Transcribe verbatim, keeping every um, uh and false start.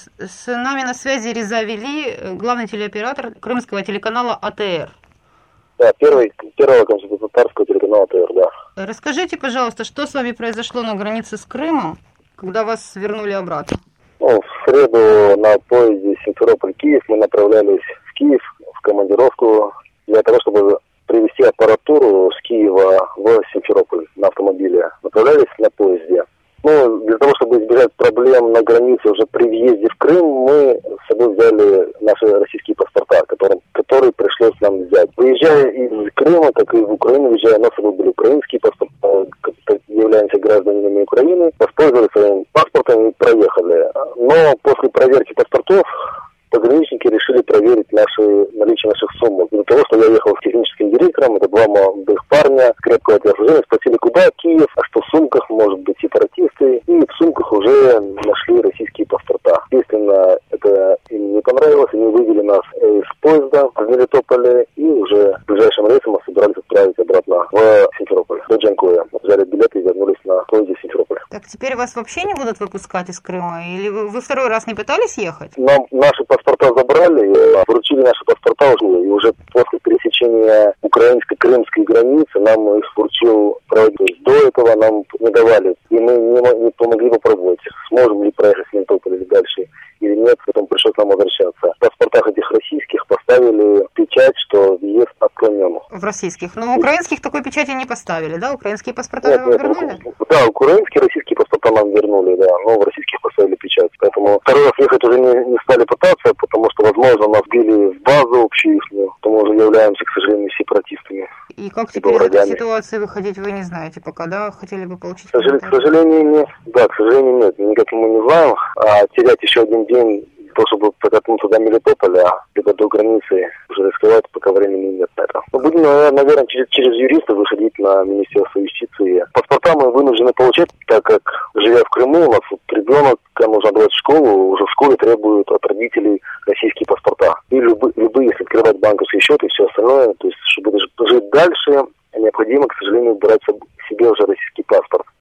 С нами на связи Реза Вели, главный телеоператор крымского телеканала А Тэ Эр. Да, первый, первого консультантского телеканала А Тэ Эр, да. Расскажите, пожалуйста, что с вами произошло на границе с Крымом, когда вас вернули обратно? Ну, в среду на поезде Симферополь-Киев мы направлялись в Киев в командировку для того, чтобы привезти аппаратуру с Киева в Симферополь на автомобиле. Направлялись на поезде. Ну, для того, чтобы избежать проблем на границе уже при въезде в Крым, мы с собой взяли наши российские паспорта, которые, которые пришлось нам взять. Выезжая из Крыма, так и в Украину, выезжая, у нас с собой были украинские паспорта, являемся гражданами Украины, воспользовались своим паспортом и проехали. Но после проверки паспортов пограничники решили проверить наши, наличие наших сумок. Из-за того, что я ехал с техническим директором, это два молодых парня крепкого телосложения, спросили, куда Киев, а что в сумках, может быть, сепаратисты. И в сумках уже нашли российские паспорта. Естественно, это им не понравилось, они вывели нас из поезда в Мелитополе и уже ближайшим рейсом мы собирались отправить обратно в Симферополь, до Джанкоя. Взяли билеты и вернулись на поезде в Симферополь. Так теперь вас вообще не будут выпускать из Крыма? Или вы, вы второй раз не пытались ехать? Нам наши паспорта забрали, вручили наши паспорта уже, и уже после пересечения украинско-крымской границы нам их вручил проводник. До этого нам не давали, и мы не, не помогли попробовать, сможем ли проехать с Мелитополя или дальше или нет, потом пришлось нам возвращаться. В паспортах этих российских поставили печать, что въезд отклонен. В российских? Но в украинских такой печати не поставили, да? Украинские паспорта нет, вам нет, вернули? Да, украинские, российские паспорта нам вернули, да, но в российских поставили печать. Поэтому второй раз ехать уже не, не стали пытаться, потому что, возможно, нас били в базу общую, потому что являемся, к сожалению, сепаратистами. И как теперь из этой ситуации выходить, вы не знаете пока, да? Хотели бы получить... К сожалению, нет. Да, к сожалению, нет. Никак мы не знаем. А терять еще один день для того, чтобы прокатнуться до Мелитополя, либо до границы, уже рисковать, пока времени нет на это. Мы будем, наверное, через, через юриста выходить на Министерство юстиции. Паспорта мы вынуждены получать, так как, живя в Крыму, у нас вот ребенок, когда нужно отдавать в школу, уже в школе требуют от родителей российские паспорта. И любые, любые, если открывать банковский счет и все остальное, то есть, чтобы жить дальше, необходимо, к сожалению, брать себе уже российский паспорт.